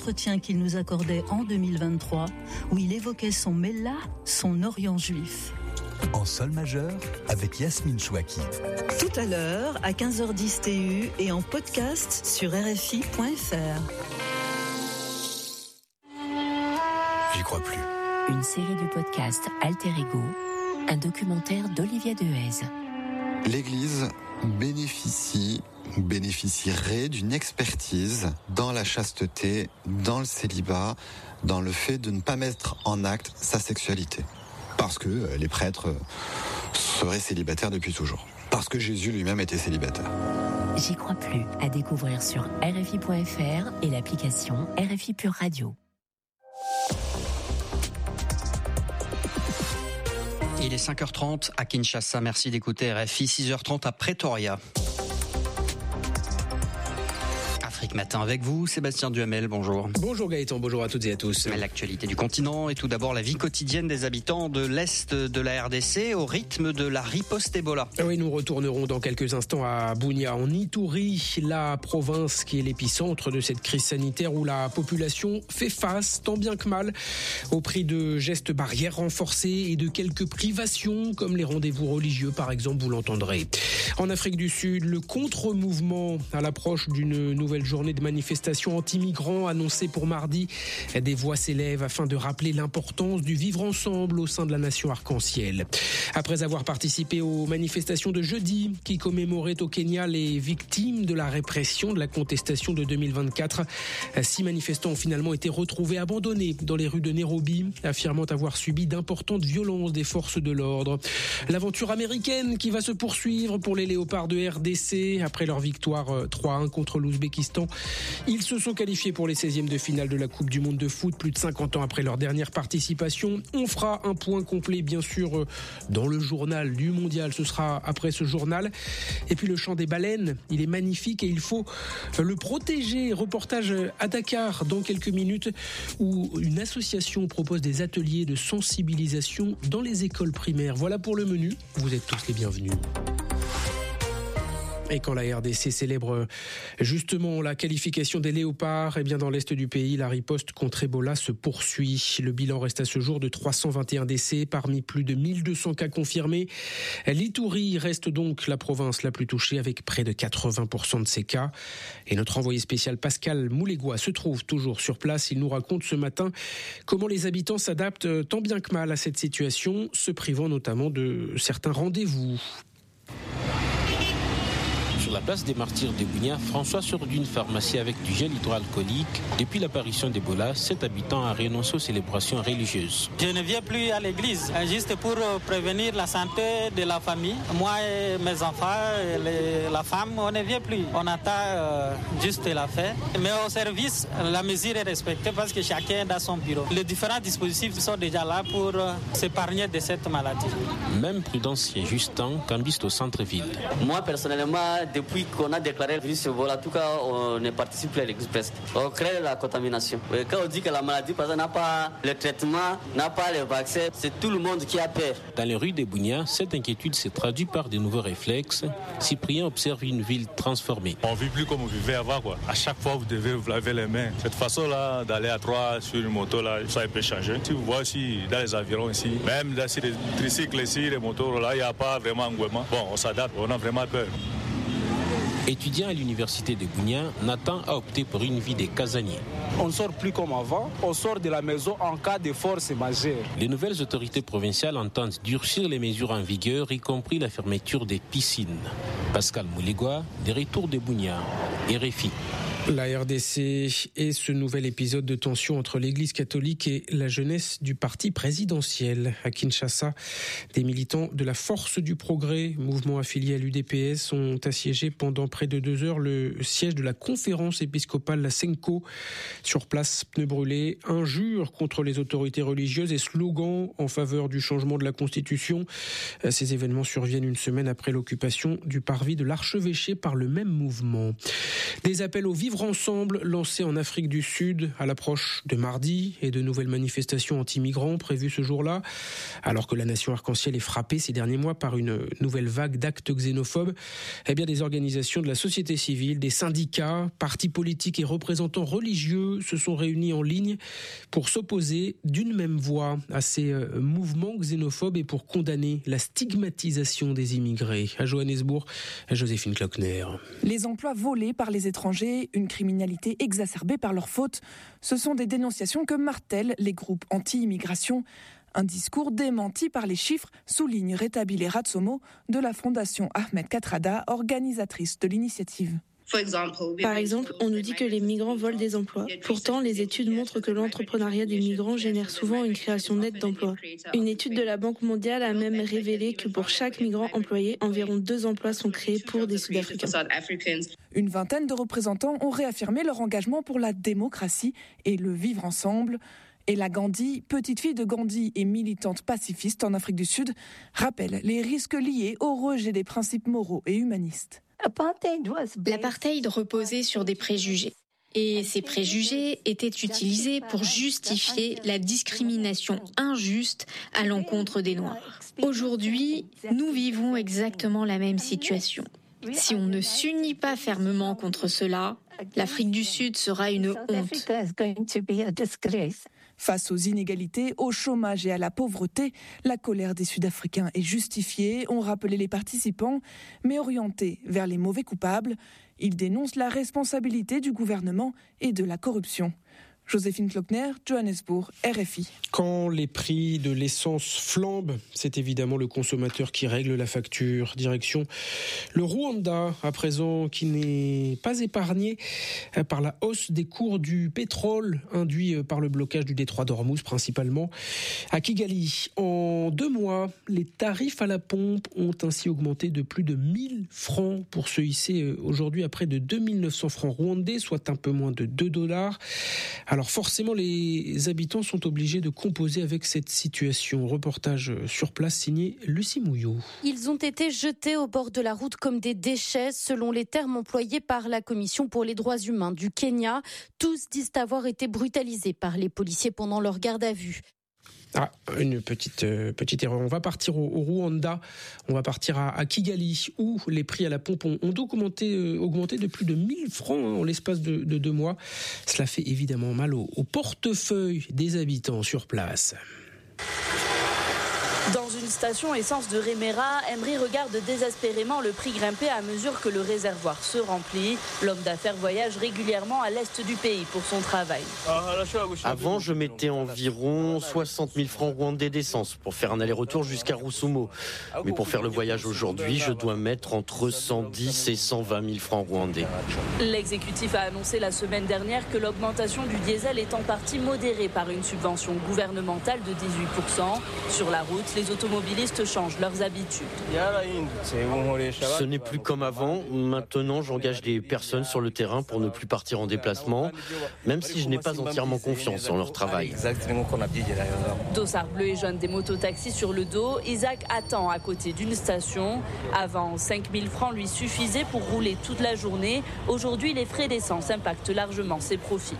entretien qu'il nous accordait en 2023 où il évoquait son Mellah, son Orient juif. En sol majeur avec Yasmine Chouaki. Tout à l'heure à 15h10 TU et en podcast sur RFI.fr. J'y crois plus. Une série du podcast Alter Ego, un documentaire d'Olivier Dehaze. L'Église bénéficierait d'une expertise dans la chasteté, dans le célibat, dans le fait de ne pas mettre en acte sa sexualité. Parce que les prêtres seraient célibataires depuis toujours. Parce que Jésus lui-même était célibataire. J'y crois plus, à découvrir sur RFI.fr et l'application RFI Pure Radio. Il est 5h30 à Kinshasa. Merci d'écouter RFI. 6h30 à Pretoria. Afrique Matin avec vous, Sébastien Duhamel, bonjour. Bonjour Gaëtan, bonjour à toutes et à tous. L'actualité du continent et tout d'abord la vie quotidienne des habitants de l'Est de la RDC au rythme de la riposte Ebola. Oui, nous retournerons dans quelques instants à Bunia, en Ituri, la province qui est l'épicentre de cette crise sanitaire où la population fait face, tant bien que mal, au prix de gestes barrières renforcés et de quelques privations, comme les rendez-vous religieux par exemple, vous l'entendrez. En Afrique du Sud, le contre-mouvement à l'approche d'une nouvelle journée de manifestation anti-migrants annoncée pour mardi. Des voix s'élèvent afin de rappeler l'importance du vivre ensemble au sein de la nation arc-en-ciel. Après avoir participé aux manifestations de jeudi qui commémoraient au Kenya les victimes de la répression de la contestation de 2024, 6 manifestants ont finalement été retrouvés abandonnés dans les rues de Nairobi, affirmant avoir subi d'importantes violences des forces de l'ordre. L'aventure américaine qui va se poursuivre pour les Léopards de RDC après leur victoire 3-1 contre l'Ouzbékistan. Ils se sont qualifiés pour les 16e de finale de la Coupe du Monde de foot, plus de 50 ans après leur dernière participation. On fera un point complet, bien sûr, dans le journal du Mondial. Ce sera après ce journal. Et puis le chant des baleines, il est magnifique et il faut le protéger. Reportage à Dakar dans quelques minutes où une association propose des ateliers de sensibilisation dans les écoles primaires. Voilà pour le menu. Vous êtes tous les bienvenus. Et quand la RDC célèbre justement la qualification des Léopards, eh bien dans l'est du pays, la riposte contre Ebola se poursuit. Le bilan reste à ce jour de 321 décès parmi plus de 1200 cas confirmés. L'Ituri reste donc la province la plus touchée avec près de 80% de ces cas. Et notre envoyé spécial Pascal Moulégois se trouve toujours sur place. Il nous raconte ce matin comment les habitants s'adaptent tant bien que mal à cette situation, se privant notamment de certains rendez-vous. Sur la place des martyrs de Bunia, François sort d'une pharmacie avec du gel hydroalcoolique. Depuis l'apparition d'Ebola, cet habitant a renoncé aux célébrations religieuses. Je ne viens plus à l'église, juste pour prévenir la santé de la famille. Moi et mes enfants, et la femme, on ne vient plus. On attend juste la fête. Mais au service, la mesure est respectée parce que chacun est dans son bureau. Les différents dispositifs sont déjà là pour s'épargner de cette maladie. Même Prudence et Justin cambisent au centre-ville. Moi, personnellement, depuis qu'on a déclaré le virus Ebola, en tout cas, on ne participe plus à l'église presque. On crée la contamination. Et quand on dit que la maladie, par exemple, n'a pas le traitement, n'a pas le vaccin, c'est tout le monde qui a peur. Dans les rues de Bunia, cette inquiétude s'est traduite par de nouveaux réflexes. Cyprien observe une ville transformée. On ne vit plus comme on vivait avant, quoi. À chaque fois, vous devez vous laver les mains. Cette façon-là, d'aller à 3 sur une moto, là, ça peut changer. Si vous voyez aussi dans les environs ici, même dans les tricycles ici, les motos, là, il n'y a pas vraiment engouement. Bon, on s'adapte, on a vraiment peur. Étudiant à l'université de Bunia, Nathan a opté pour une vie de casanier. On ne sort plus comme avant, on sort de la maison en cas de force majeure. Les nouvelles autorités provinciales entendent durcir les mesures en vigueur, y compris la fermeture des piscines. Pascal Moulégois, des retours de Bunia, RFI. La RDC et ce nouvel épisode de tension entre l'Église catholique et la jeunesse du parti présidentiel. À Kinshasa, des militants de la Force du Progrès, mouvement affilié à l'UDPS, ont assiégé pendant près de 2 heures le siège de la conférence épiscopale, la Senko. Sur place, pneus brûlés, injures contre les autorités religieuses et slogans en faveur du changement de la Constitution. Ces événements surviennent une semaine après l'occupation du parvis de l'archevêché par le même mouvement. Des appels au vivre Vivre ensemble, lancé en Afrique du Sud à l'approche de mardi et de nouvelles manifestations anti-migrants prévues ce jour-là, alors que la nation arc-en-ciel est frappée ces derniers mois par une nouvelle vague d'actes xénophobes. Eh bien, des organisations de la société civile, des syndicats, partis politiques et représentants religieux se sont réunis en ligne pour s'opposer d'une même voix à ces mouvements xénophobes et pour condamner la stigmatisation des immigrés. À Johannesburg, Joséphine Klockner. Les emplois volés par les étrangers, une criminalité exacerbée par leur faute, ce sont des dénonciations que martèlent les groupes anti-immigration. Un discours démenti par les chiffres, souligne Retabile Ratsomo de la Fondation Ahmed Kathrada, organisatrice de l'initiative. Par exemple, on nous dit que les migrants volent des emplois. Pourtant, les études montrent que l'entrepreneuriat des migrants génère souvent une création nette d'emplois. Une étude de la Banque mondiale a même révélé que pour chaque migrant employé, environ 2 emplois sont créés pour des Sud-Africains. Une vingtaine de représentants ont réaffirmé leur engagement pour la démocratie et le vivre ensemble. Ella Gandhi, petite fille de Gandhi et militante pacifiste en Afrique du Sud, rappelle les risques liés au rejet des principes moraux et humanistes. L'apartheid reposait sur des préjugés. Et ces préjugés étaient utilisés pour justifier la discrimination injuste à l'encontre des Noirs. Aujourd'hui, nous vivons exactement la même situation. Si on ne s'unit pas fermement contre cela, l'Afrique du Sud sera une honte. Face aux inégalités, au chômage et à la pauvreté, la colère des Sud-Africains est justifiée, ont rappelé les participants, mais orientée vers les mauvais coupables. Ils dénoncent la responsabilité du gouvernement et de la corruption. Joséphine Klockner, Johannesburg, RFI. Quand les prix de l'essence flambent, c'est évidemment le consommateur qui règle la facture. Direction le Rwanda, à présent, qui n'est pas épargné par la hausse des cours du pétrole, induit par le blocage du détroit d'Ormuz principalement. À Kigali, en 2 mois, les tarifs à la pompe ont ainsi augmenté de plus de 1000 francs pour se hisser aujourd'hui à près de 2900 francs rwandais, soit un peu moins de $2. Alors forcément, les habitants sont obligés de composer avec cette situation. Reportage sur place signé Lucie Mouillot. Ils ont été jetés au bord de la route comme des déchets, selon les termes employés par la Commission pour les droits humains du Kenya. Tous disent avoir été brutalisés par les policiers pendant leur garde à vue. Ah, une petite erreur. On va partir au Rwanda, on va partir à Kigali, où les prix à la pompe ont augmenté de plus de 1000 francs en l'espace de 2 mois. Cela fait évidemment mal au portefeuille des habitants sur place. Dans une station essence de Remera, Emery regarde désespérément le prix grimper à mesure que le réservoir se remplit. L'homme d'affaires voyage régulièrement à l'est du pays pour son travail. Avant, je mettais environ 60 000 francs rwandais d'essence pour faire un aller-retour jusqu'à Rusumo. Mais pour faire le voyage aujourd'hui, je dois mettre entre 110 et 120 000 francs rwandais. L'exécutif a annoncé la semaine dernière que l'augmentation du diesel est en partie modérée par une subvention gouvernementale de 18%. Sur la route, les automobilistes changent leurs habitudes. Ce n'est plus comme avant. Maintenant, j'engage des personnes sur le terrain pour ne plus partir en déplacement, même si je n'ai pas entièrement confiance en leur travail. Dossard bleu et jaune des mototaxis sur le dos, Isaac attend à côté d'une station. Avant, 5 000 francs lui suffisaient pour rouler toute la journée. Aujourd'hui, les frais d'essence impactent largement ses profits.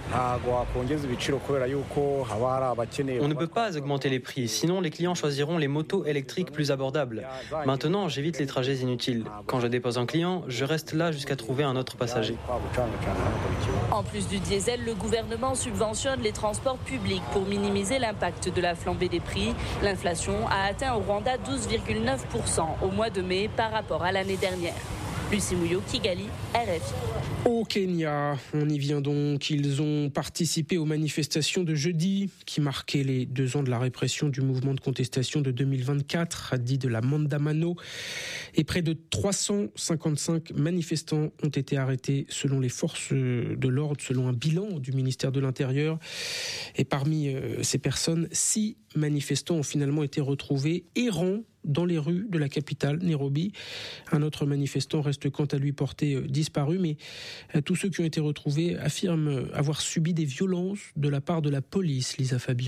On ne peut pas augmenter les prix, sinon les clients choisiront les motos électriques plus abordables. Maintenant, j'évite les trajets inutiles. Quand je dépose un client, je reste là jusqu'à trouver un autre passager. En plus du diesel, le gouvernement subventionne les transports publics pour minimiser l'impact de la flambée des prix. L'inflation a atteint au Rwanda 12,9% au mois de mai par rapport à l'année dernière. Lucie Mouillot, Kigali, RFI. Au Kenya, on y vient donc. Ils ont participé aux manifestations de jeudi qui marquaient les 2 ans de la répression du mouvement de contestation de 2024, dit de la Maandamano. Et près de 355 manifestants ont été arrêtés selon les forces de l'ordre, selon un bilan du ministère de l'Intérieur. Et parmi ces personnes, 6 manifestants ont finalement été retrouvés errants dans les rues de la capitale, Nairobi. Un autre manifestant reste quant à lui porté disparu, mais tous ceux qui ont été retrouvés affirment avoir subi des violences de la part de la police, Lisa Fabian.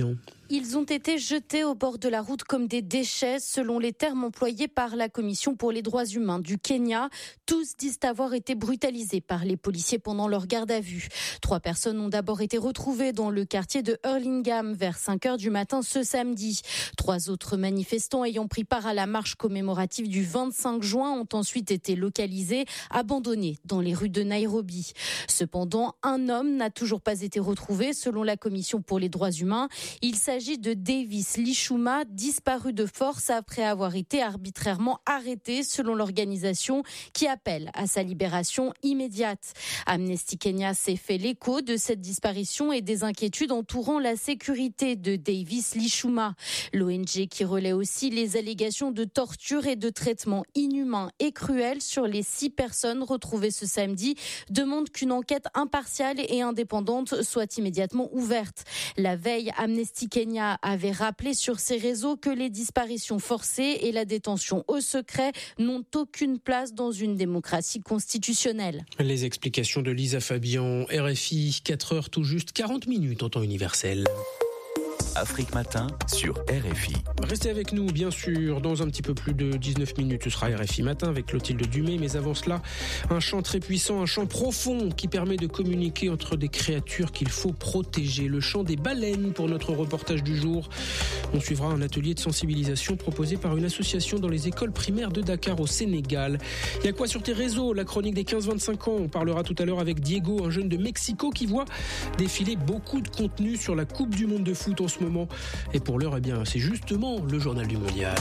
Ils ont été jetés au bord de la route comme des déchets, selon les termes employés par la Commission pour les droits humains du Kenya. Tous disent avoir été brutalisés par les policiers pendant leur garde à vue. 3 personnes ont d'abord été retrouvées dans le quartier de Hurlingham vers 5h du matin ce samedi. 3 autres manifestants ayant pris part à la marche commémorative du 25 juin ont ensuite été localisés, abandonnés dans les rues de Nairobi. Cependant, un homme n'a toujours pas été retrouvé, selon la Commission pour les droits humains. Il s'agit de Davis Lichuma, disparu de force après avoir été arbitrairement arrêté, selon l'organisation qui appelle à sa libération immédiate. Amnesty Kenya s'est fait l'écho de cette disparition et des inquiétudes entourant la sécurité de Davis Lichuma. L'ONG qui relaie aussi les allégations de torture et de traitements inhumains et cruels sur les 6 personnes retrouvées ce samedi demande qu'une enquête impartiale et indépendante soit immédiatement ouverte. La veille, Amnesty Kenya avait rappelé sur ses réseaux que les disparitions forcées et la détention au secret n'ont aucune place dans une démocratie constitutionnelle. Les explications de Lisa Fabian, RFI, 4h tout juste, 40 minutes en temps universel. Afrique Matin sur RFI. Restez avec nous, bien sûr. Dans un petit peu plus de 19 minutes, ce sera RFI Matin avec Clotilde Dumais. Mais avant cela, un chant très puissant, un chant profond qui permet de communiquer entre des créatures qu'il faut protéger. Le chant des baleines pour notre reportage du jour. On suivra un atelier de sensibilisation proposé par une association dans les écoles primaires de Dakar au Sénégal. Il y a quoi sur tes réseaux? La chronique des 15-25 ans. On parlera tout à l'heure avec Diego, un jeune de Mexico qui voit défiler beaucoup de contenu sur la Coupe du Monde de foot en ce moment. Et pour l'heure, c'est justement le journal du mondial.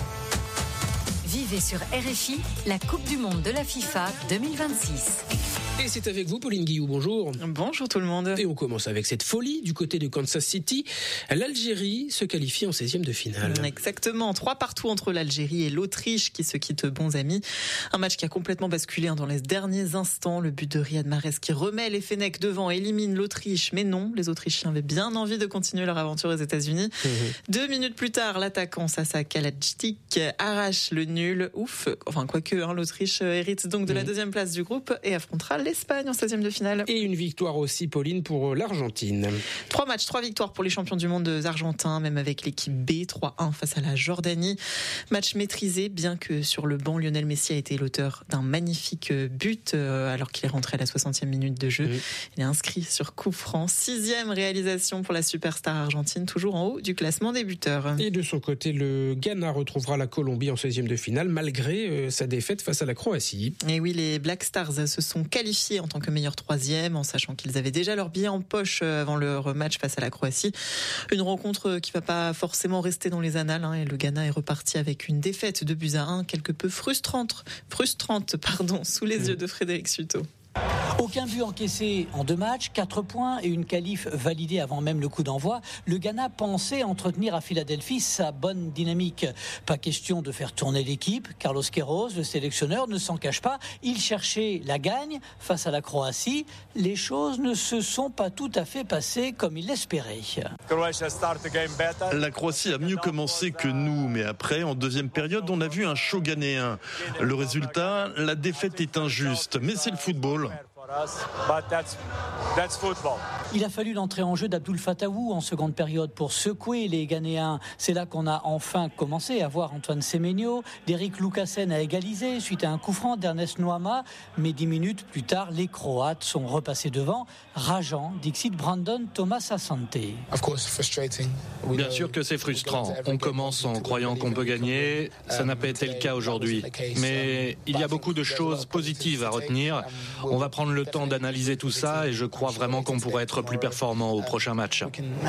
Vivez sur RFI la Coupe du Monde de la FIFA 2026. Et c'est avec vous, Pauline Guillou, bonjour. Bonjour tout le monde. Et on commence avec cette folie du côté de Kansas City. L'Algérie se qualifie en 16e de finale. Exactement, 3-3 entre l'Algérie et l'Autriche qui se quittent bons amis. Un match qui a complètement basculé dans les derniers instants. Le but de Riyad Mahrez qui remet les Fennecs devant, élimine l'Autriche. Mais non, les Autrichiens avaient bien envie de continuer leur aventure aux États-Unis. 2 minutes plus tard, l'attaquant Sasa Kalajdzic arrache le nul. Ouf, enfin quoique, l'Autriche hérite donc de la 2e place du groupe et affrontera l'Espagne en 16e de finale. Et une victoire aussi, Pauline, pour l'Argentine. 3 matchs, 3 victoires pour les champions du monde argentins, même avec l'équipe B, 3-1 face à la Jordanie. Match maîtrisé, bien que sur le banc, Lionel Messi a été l'auteur d'un magnifique but, alors qu'il est rentré à la 60e minute de jeu. Il est inscrit sur coup franc. 6e réalisation pour la superstar argentine, toujours en haut du classement des buteurs. Et de son côté, le Ghana retrouvera la Colombie en 16e de finale, malgré sa défaite face à la Croatie. Et oui, les Black Stars se sont qualifiés en tant que meilleur 3e, en sachant qu'ils avaient déjà leur billet en poche avant leur match face à la Croatie. Une rencontre qui ne va pas forcément rester dans les annales, et le Ghana est reparti avec une défaite de 2-1, quelque peu frustrante, sous les yeux de Frédéric Suto. Aucun but encaissé en 2 matchs, 4 points et une qualif validée avant même le coup d'envoi. Le Ghana pensait entretenir à Philadelphie sa bonne dynamique. Pas question de faire tourner l'équipe. Carlos Queiroz, le sélectionneur, ne s'en cache pas. Il cherchait la gagne face à la Croatie. Les choses ne se sont pas tout à fait passées comme il l'espérait. La Croatie a mieux commencé que nous, mais après, en 2e période, on a vu un show ghanéen. Le résultat, la défaite est injuste, mais c'est le football. Il a fallu l'entrée en jeu d'Abdoul Fataou en seconde période pour secouer les Ghanéens. C'est là qu'on a enfin commencé à voir Antoine Semenyo. Derrick Lucasen a égalisé suite à un coup franc d'Ernest Nouama. Mais 10 minutes plus tard, les Croates sont repassés devant. Rageant, dixit Brandon Thomas Asante. Bien sûr que c'est frustrant. On commence en croyant qu'on peut gagner. Ça n'a pas été le cas aujourd'hui. Mais il y a beaucoup de choses positives à retenir. On va prendre le temps d'analyser tout ça et je crois vraiment qu'on pourrait être plus performant au prochain match.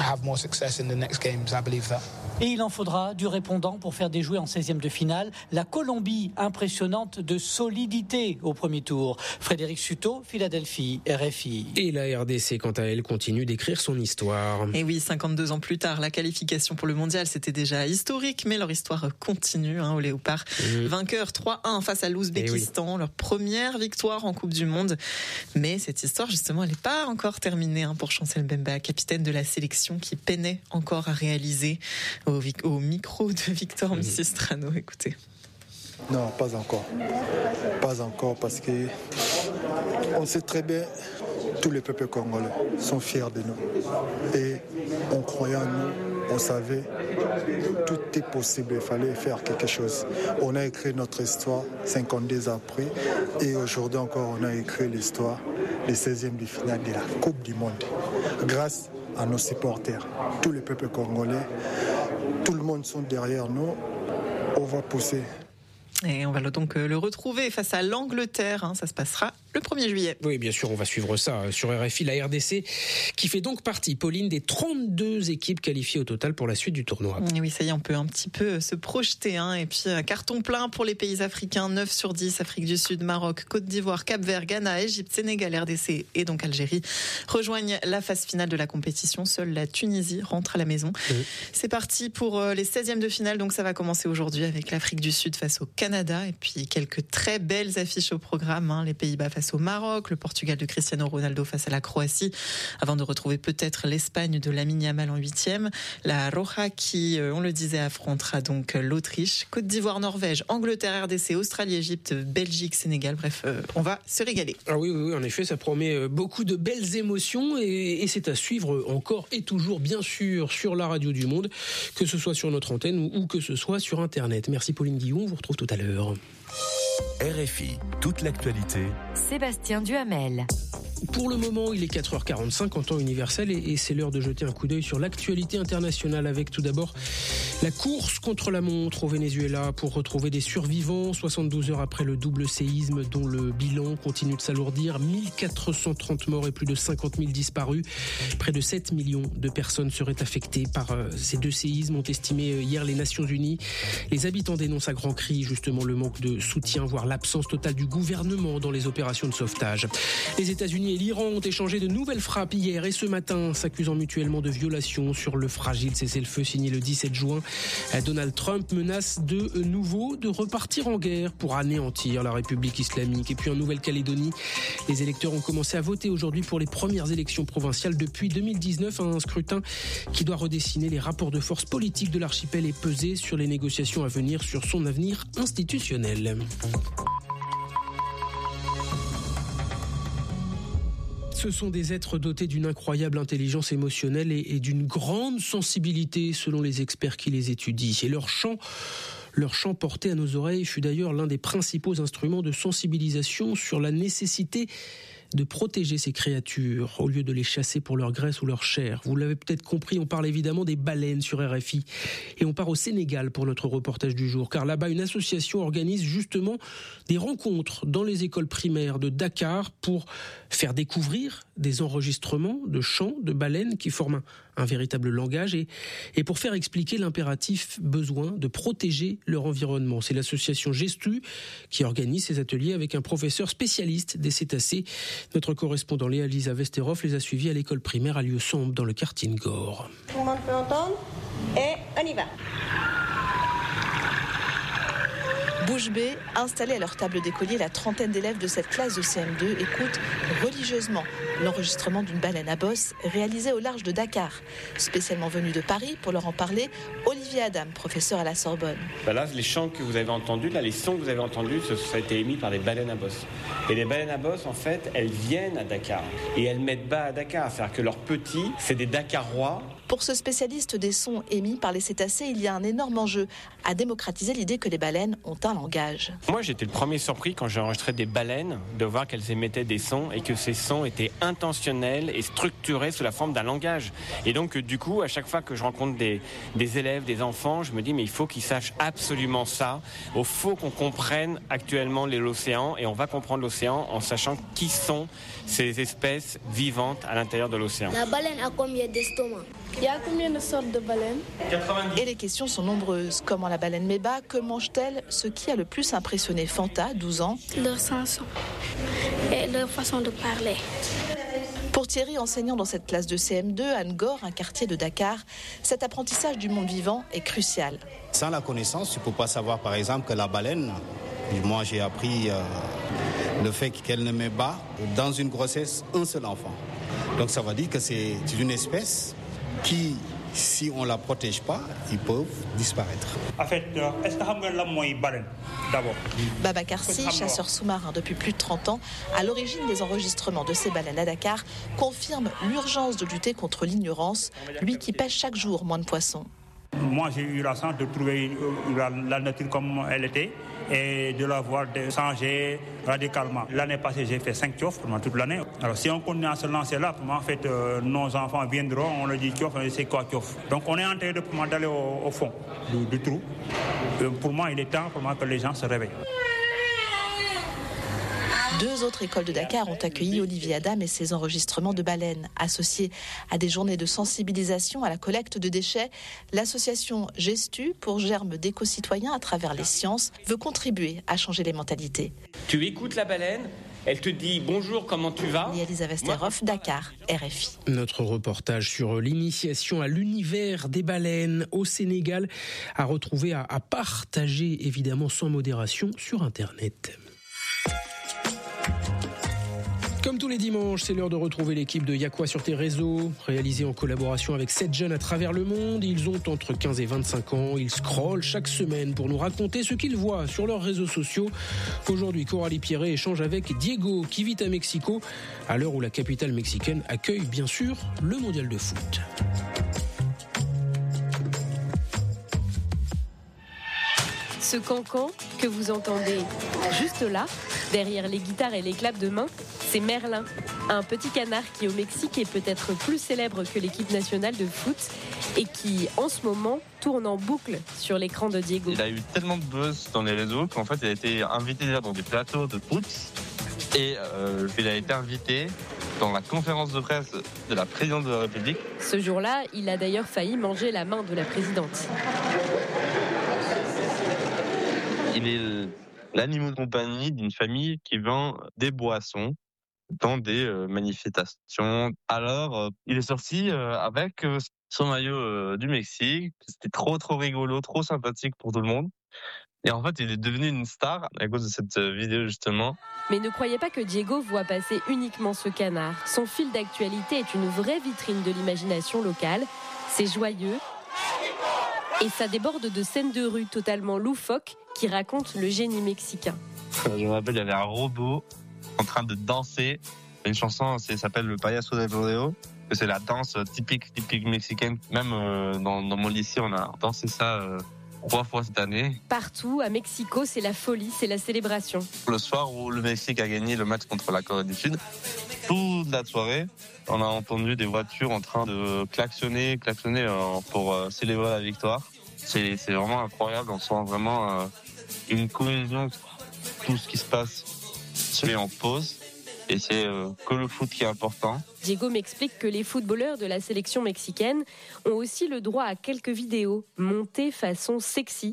Et il en faudra du répondant pour faire déjouer en 16e de finale la Colombie, impressionnante de solidité au premier tour. Frédéric Suto, Philadelphie, RFI. Et la RDC, quant à elle, continue d'écrire son histoire. Et oui, 52 ans plus tard, la qualification pour le mondial, c'était déjà historique, mais leur histoire continue aux Léopards. Vainqueur 3-1 face à l'Ouzbékistan, leur première victoire en Coupe du Monde. Mais cette histoire, justement, elle n'est pas encore terminée pour Chancel Mbemba, capitaine de la sélection qui peinait encore à réaliser au micro de Victor Missistrano. Écoutez. Non, pas encore. Pas encore parce que on sait très bien tous les peuples congolais sont fiers de nous. Et on croyait en nous, on savait tout est possible, il fallait faire quelque chose. On a écrit notre histoire 52 ans après et aujourd'hui encore on a écrit l'histoire des 16e de finale de la Coupe du Monde. Grâce à nos supporters, tous les peuples congolais, tout le monde sont derrière nous, on va pousser. Et on va donc le retrouver face à l'Angleterre, ça se passera le 1er juillet. Oui, bien sûr, on va suivre ça sur RFI, la RDC, qui fait donc partie, Pauline, des 32 équipes qualifiées au total pour la suite du tournoi. Et oui, ça y est, on peut un petit peu se projeter. Et puis, carton plein pour les pays africains, 9 sur 10, Afrique du Sud, Maroc, Côte d'Ivoire, Cap-Vert, Ghana, Égypte, Sénégal, RDC et donc Algérie rejoignent la phase finale de la compétition. Seule la Tunisie rentre à la maison. C'est parti pour les 16e de finale, donc ça va commencer aujourd'hui avec l'Afrique du Sud face au Canada et puis quelques très belles affiches au programme, les Pays-Bas face au Maroc, le Portugal de Cristiano Ronaldo face à la Croatie, avant de retrouver peut-être l'Espagne de Lamine Yamal en 8e, la Roja qui, on le disait, affrontera donc l'Autriche, Côte d'Ivoire, Norvège, Angleterre, RDC, Australie, Égypte, Belgique, Sénégal, bref, on va se régaler. Ah oui, en effet, ça promet beaucoup de belles émotions et c'est à suivre encore et toujours, bien sûr, sur la radio du Monde, que ce soit sur notre antenne ou que ce soit sur Internet. Merci Pauline Guillon, on vous retrouve tout à l'heure. RFI, toute l'actualité. Sébastien Duhamel. Pour le moment, il est 4h45 en temps universel et c'est l'heure de jeter un coup d'œil sur l'actualité internationale avec tout d'abord la course contre la montre au Venezuela pour retrouver des survivants 72 heures après le double séisme dont le bilan continue de s'alourdir. 1430 morts et plus de 50 000 disparus. Près de 7 millions de personnes seraient affectées par ces deux séismes, ont estimé hier les Nations Unies. Les habitants dénoncent à grands cris justement le manque de soutien, voire l'absence totale du gouvernement dans les opérations de sauvetage. Les États-Unis et l'Iran ont échangé de nouvelles frappes hier et ce matin, s'accusant mutuellement de violations sur le fragile cessez-le-feu signé le 17 juin. Donald Trump menace de nouveau de repartir en guerre pour anéantir la République islamique. Et puis en Nouvelle-Calédonie, les électeurs ont commencé à voter aujourd'hui pour les premières élections provinciales depuis 2019, un scrutin qui doit redessiner les rapports de force politiques de l'archipel et peser sur les négociations à venir sur son avenir institutionnel. Ce sont des êtres dotés d'une incroyable intelligence émotionnelle et d'une grande sensibilité selon les experts qui les étudient. Et leur chant porté à nos oreilles fut d'ailleurs l'un des principaux instruments de sensibilisation sur la nécessité de protéger ces créatures au lieu de les chasser pour leur graisse ou leur chair. Vous l'avez peut-être compris, on parle évidemment des baleines sur RFI. Et on part au Sénégal pour notre reportage du jour, car là-bas, une association organise justement des rencontres dans les écoles primaires de Dakar pour faire découvrir des enregistrements de chants de baleines qui forment un véritable langage et pour faire expliquer l'impératif besoin de protéger leur environnement. C'est l'association Gestu qui organise ces ateliers avec un professeur spécialiste des cétacés. Notre correspondant Léa-Lisa Vesterov les a suivis à l'école primaire à Lieu-Sombre dans le quartier Ngor. Tout le monde peut entendre et on y va. Bouche bée, installés à leur table d'écolier, la trentaine d'élèves de cette classe de CM2 écoutent religieusement l'enregistrement d'une baleine à bosse réalisée au large de Dakar. Spécialement venu de Paris pour leur en parler, Olivier Adam, professeur à la Sorbonne. Là, les chants que vous avez entendus, les sons que vous avez entendus, ça a été émis par des baleines à bosse. Et les baleines à bosse, en fait, elles viennent à Dakar et elles mettent bas à Dakar. C'est-à-dire que leurs petits, c'est des Dakarois. Pour ce spécialiste des sons émis par les cétacés, il y a un énorme enjeu à démocratiser l'idée que les baleines ont un langage. Moi, j'étais le premier surpris quand j'ai enregistré des baleines de voir qu'elles émettaient des sons et que ces sons étaient intentionnels et structurés sous la forme d'un langage. Et donc, du coup, à chaque fois que je rencontre des élèves, des enfants, je me dis mais il faut qu'ils sachent absolument ça. Il faut qu'on comprenne actuellement l'océan et on va comprendre l'océan en sachant qui sont ces espèces vivantes à l'intérieur de l'océan. La baleine a combien d'estomacs ? Il y a combien de sortes de baleines ? 90. Et les questions sont nombreuses. Comment la baleine met bas ? Que mange-t-elle ? Ce qui a le plus impressionné Fanta, 12 ans. Leur chanson et leur façon de parler. Pour Thierry, enseignant dans cette classe de CM2 à Ngor, un quartier de Dakar, cet apprentissage du monde vivant est crucial. Sans la connaissance, tu ne peux pas savoir par exemple que la baleine, moi j'ai appris le fait qu'elle ne met pas dans une grossesse un seul enfant. Donc ça veut dire que c'est une espèce qui si on ne la protège pas, ils peuvent disparaître. En fait, est-ce que vous savez la baleine d'abord? Babacar Sy, chasseur sous-marin depuis plus de 30 ans, à l'origine des enregistrements de ces baleines à Dakar, confirme l'urgence de lutter contre l'ignorance, lui qui pêche chaque jour moins de poissons. Moi, j'ai eu la chance de trouver la nature comme elle était et de la voir changer radicalement. L'année passée, j'ai fait 5 tchofs pendant toute l'année. Alors, si on continue à se lancer là, en fait, nos enfants viendront, on leur dit tchof, c'est quoi tchof? Donc, on est en train d'aller au fond du trou. Pour moi, il est temps que les gens se réveillent. 2 autres écoles de Dakar ont accueilli Olivier Adam et ses enregistrements de baleines. Associés à des journées de sensibilisation à la collecte de déchets, l'association Gestu, pour germe d'éco-citoyens à travers les sciences, veut contribuer à changer les mentalités. Tu écoutes la baleine, elle te dit bonjour, comment tu vas? Elisa Vesterhoff, Dakar, RFI. Notre reportage sur l'initiation à l'univers des baleines au Sénégal à retrouver, à partager évidemment sans modération sur Internet. Comme tous les dimanches, c'est l'heure de retrouver l'équipe de Y'a quoi sur tes réseaux, réalisée en collaboration avec 7 jeunes à travers le monde. Ils ont entre 15 et 25 ans. Ils scrollent chaque semaine pour nous raconter ce qu'ils voient sur leurs réseaux sociaux. Aujourd'hui, Coralie Pierret échange avec Diego, qui vit à Mexico, à l'heure où la capitale mexicaine accueille bien sûr le mondial de foot. Ce cancan que vous entendez juste là, derrière les guitares et les claps de main, c'est Merlin, un petit canard qui au Mexique est peut-être plus célèbre que l'équipe nationale de foot et qui en ce moment tourne en boucle sur l'écran de Diego. Il a eu tellement de buzz dans les réseaux qu'en fait il a été invité dans des plateaux de foot et il a été invité dans la conférence de presse de la présidente de la République. Ce jour-là, il a d'ailleurs failli manger la main de la présidente. Il est l'animal de compagnie d'une famille qui vend des boissons dans des manifestations. Alors, il est sorti avec son maillot du Mexique. C'était trop rigolo, trop sympathique pour tout le monde. Et en fait, il est devenu une star à cause de cette vidéo, justement. Mais ne croyez pas que Diego voit passer uniquement ce canard. Son fil d'actualité est une vraie vitrine de l'imagination locale. C'est joyeux. Et ça déborde de scènes de rue totalement loufoques qui racontent le génie mexicain. Je me rappelle, il y avait un robot en train de danser. Une chanson, ça s'appelle le Payaso del Rodeo. C'est la danse typique mexicaine. Même dans mon lycée, on a dansé ça 3 fois cette année. Partout, à Mexico, c'est la folie, c'est la célébration. Le soir où le Mexique a gagné le match contre la Corée du Sud, toute la soirée, on a entendu des voitures en train de klaxonner pour célébrer la victoire. C'est vraiment incroyable, on sent vraiment une cohésion. Tout ce qui se passe se met en pause et c'est que le foot qui est important. Diego m'explique que les footballeurs de la sélection mexicaine ont aussi le droit à quelques vidéos montées façon sexy.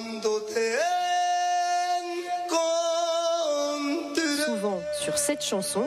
Souvent sur cette chanson.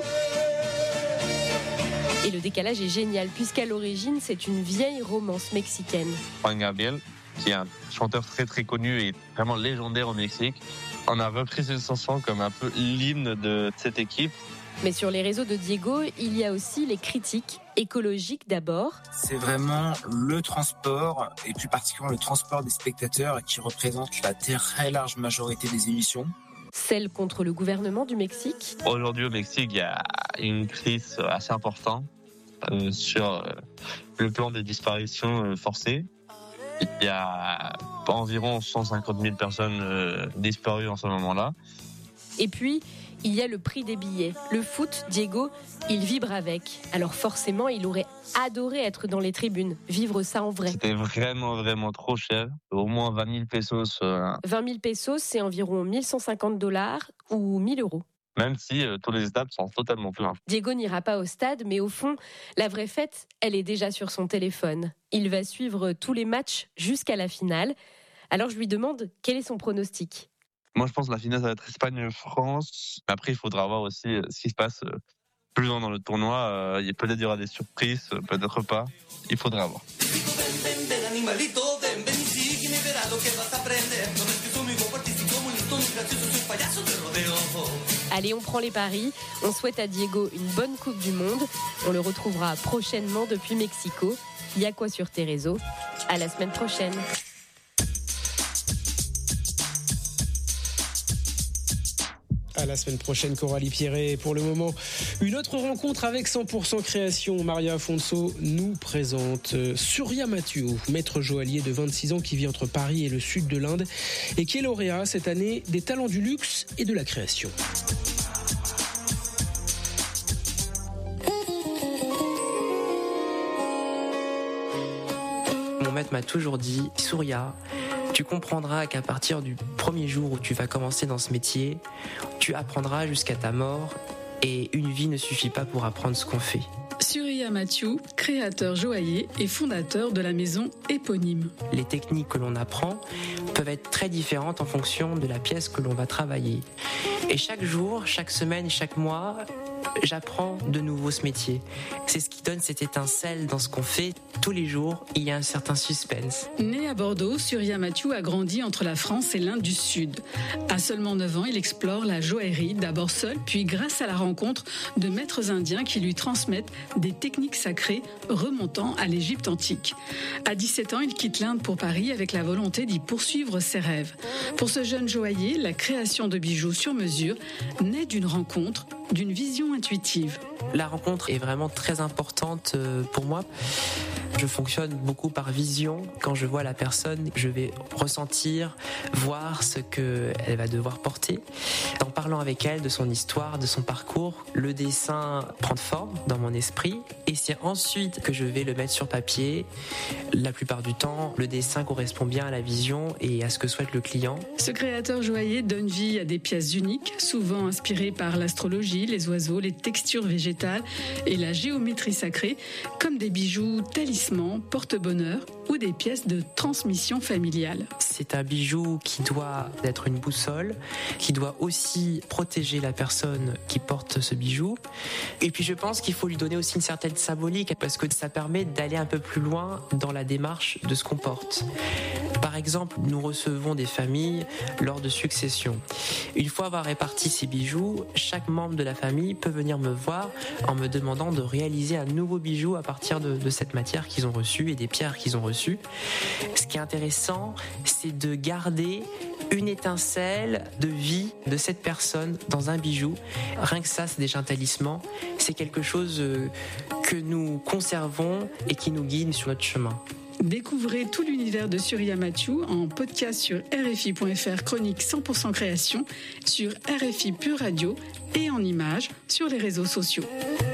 Et le décalage est génial puisqu'à l'origine c'est une vieille romance mexicaine. Juan Gabriel, qui est un chanteur très connu et vraiment légendaire au Mexique, on a repris cette chanson comme un peu l'hymne de cette équipe. Mais sur les réseaux de Diego, il y a aussi les critiques écologiques d'abord. C'est vraiment le transport, et plus particulièrement le transport des spectateurs qui représente la très large majorité des émissions. Celle contre le gouvernement du Mexique. Aujourd'hui au Mexique, il y a une crise assez importante sur le plan des disparitions forcées. Il y a environ 150 000 personnes disparues en ce moment-là. Et puis, il y a le prix des billets. Le foot, Diego, il vibre avec. Alors forcément, il aurait adoré être dans les tribunes, vivre ça en vrai. C'était vraiment trop cher. Au moins 20 000 pesos. 20 000 pesos, c'est environ $1 150 ou 1 000 euros. Même si tous les stades sont totalement pleins. Diego n'ira pas au stade, mais au fond, la vraie fête, elle est déjà sur son téléphone. Il va suivre tous les matchs jusqu'à la finale. Alors je lui demande quel est son pronostic. Moi, je pense que la finale, ça va être Espagne-France. Après, il faudra voir aussi ce qui se passe plus loin dans le tournoi. Peut-être il y aura des surprises, peut-être pas. Il faudra voir. Allez, on prend les paris. On souhaite à Diego une bonne Coupe du Monde. On le retrouvera prochainement depuis Mexico. Il y a quoi sur tes réseaux? À la semaine prochaine. À la semaine prochaine, Coralie Pierret. Pour le moment, une autre rencontre avec 100% Création. Maria Afonso nous présente Surya Mathieu, maître joaillier de 26 ans qui vit entre Paris et le sud de l'Inde et qui est lauréat cette année des talents du luxe et de la création. Mon maître m'a toujours dit, Surya, tu comprendras qu'à partir du premier jour où tu vas commencer dans ce métier, tu apprendras jusqu'à ta mort et une vie ne suffit pas pour apprendre ce qu'on fait. Surya Mathieu, créateur joaillier et fondateur de la maison éponyme. Les techniques que l'on apprend peuvent être très différentes en fonction de la pièce que l'on va travailler. Et chaque jour, chaque semaine, chaque mois, j'apprends de nouveau ce métier. C'est ce qui donne cette étincelle dans ce qu'on fait. Tous les jours, il y a un certain suspense. Né à Bordeaux, Surya Mathieu a grandi entre la France et l'Inde du Sud. À seulement 9 ans, il explore la joaillerie, d'abord seul, puis grâce à la rencontre de maîtres indiens qui lui transmettent des techniques sacrées remontant à l'Égypte antique. À 17 ans, il quitte l'Inde pour Paris avec la volonté d'y poursuivre ses rêves. Pour ce jeune joaillier, la création de bijoux sur mesure naît d'une rencontre, d'une vision intuitive. La rencontre est vraiment très importante pour moi. Je fonctionne beaucoup par vision. Quand je vois la personne, je vais ressentir, voir ce qu'elle va devoir porter. En parlant avec elle de son histoire, de son parcours, le dessin prend forme dans mon esprit et c'est ensuite que je vais le mettre sur papier. La plupart du temps, le dessin correspond bien à la vision et à ce que souhaite le client. Ce créateur joaillier donne vie à des pièces uniques, souvent inspirées par l'astrologie, les oiseaux, les textures végétales et la géométrie sacrée, comme des bijoux talismans, porte-bonheur ou des pièces de transmission familiale. C'est un bijou qui doit être une boussole, qui doit aussi protéger la personne qui porte ce bijou. Et puis je pense qu'il faut lui donner aussi une certaine symbolique parce que ça permet d'aller un peu plus loin dans la démarche de ce qu'on porte. Par exemple, nous recevons des familles lors de successions. Une fois avoir réparti ces bijoux, chaque membre de la famille peut venir me voir en me demandant de réaliser un nouveau bijou à partir de cette matière qu'ils ont reçue et des pierres qu'ils ont reçues. Ce qui est intéressant, c'est de garder une étincelle de vie de cette personne dans un bijou. Rien que ça, c'est déjà un talisman. C'est quelque chose que nous conservons et qui nous guide sur notre chemin. Découvrez tout l'univers de Surya Mathieu en podcast sur RFI.fr, chronique 100% création, sur RFI Pure Radio et en images sur les réseaux sociaux.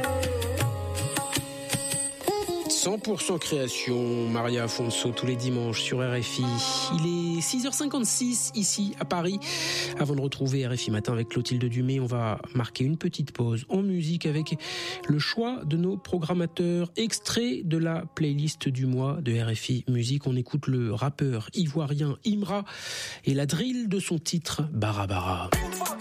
100% création, Maria Afonso, tous les dimanches sur RFI. Il est 6h56 ici à Paris. Avant de retrouver RFI Matin avec Clotilde Dumay, on va marquer une petite pause en musique avec le choix de nos programmateurs. Extrait de la playlist du mois de RFI Musique. On écoute le rappeur ivoirien Imra et la drill de son titre Bara Bara.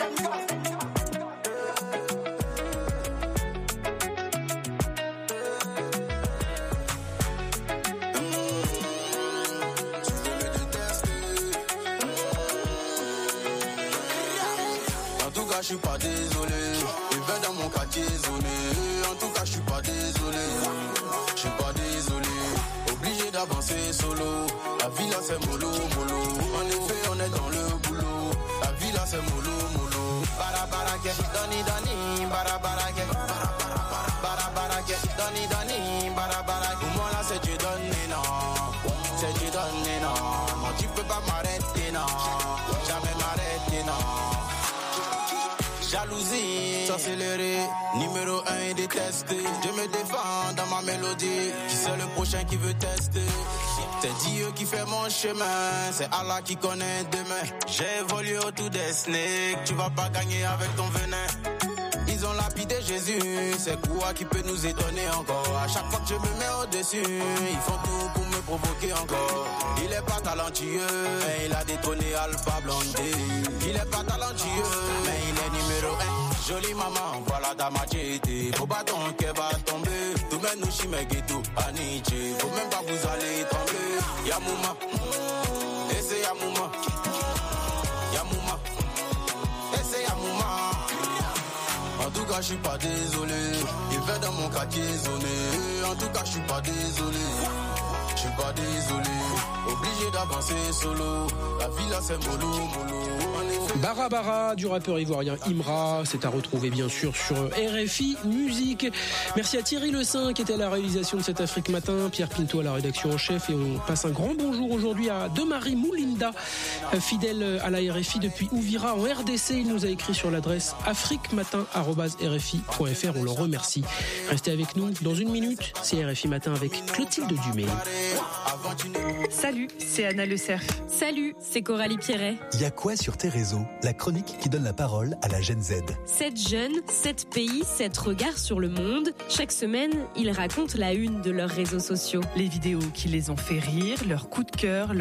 Je suis pas désolé, il va dans mon quartier zoné. En tout cas, je suis pas désolé, je suis pas désolé. Obligé d'avancer solo, la vie là c'est mollo, mollo. En effet, on est dans le boulot, la vie là c'est mollo, mollo. Bara bara ke, dani dani, bara bara ke, bara bara ke, dani dani, bara bara ke. Pour moi là c'est Dieu donné, non, c'est Dieu donné, non. Moi tu peux pas m'arrêter, non, jamais m'arrêter, non. Jalousie, s'accélérer, numéro 1 et détester. Je me défends dans ma mélodie. Qui c'est le prochain qui veut tester? C'est Dieu qui fait mon chemin, c'est Allah qui connaît demain. J'ai évolué autour des snakes, tu vas pas gagner avec ton venin. Ils ont lapidé Jésus, c'est quoi qui peut nous étonner encore? À chaque fois que je me mets au-dessus, ils font tout pour me provoquer encore. Il est pas talentueux, mais il a détrôné Alpha Blondé. Il est pas talentueux, mais il est numéro 1. Jolie maman, voilà Damajete. Faut pas ton qu'elle va tomber. Tout même nous chimeguetou, Aniche. Faut même pas vous allez trembler. Yamouma, et c'est Yamouma. Yamouma, et c'est Yamouma. En tout cas, cas, je suis pas désolé. Il va dans mon quartier zoné. En tout cas, je suis pas désolé. Je suis pas désolé. Obligé d'avancer solo. La vie là, c'est mollo, mollo. Bara Bara du rappeur ivoirien Imra, c'est à retrouver bien sûr sur RFI Musique. Merci à Thierry Le Saint qui était à la réalisation de cet Afrique Matin, Pierre Pinto à la rédaction en chef, et on passe un grand bonjour aujourd'hui à Demary Moulinda, fidèle à la RFI depuis Ouvira en RDC. Il nous a écrit sur l'adresse afriquematin@rfi.fr. On le remercie. Restez avec nous dans une minute, c'est RFI Matin avec Clotilde Dumay. Salut, c'est Anna Le Cerf. Salut, c'est Coralie Pierret. Il y a quoi sur tes réseaux? La chronique qui donne la parole à la Gen Z. 7 jeunes, 7 pays, 7 regards sur le monde. Chaque semaine, ils racontent la une de leurs réseaux sociaux. Les vidéos qui les ont fait rire, leurs coups de cœur,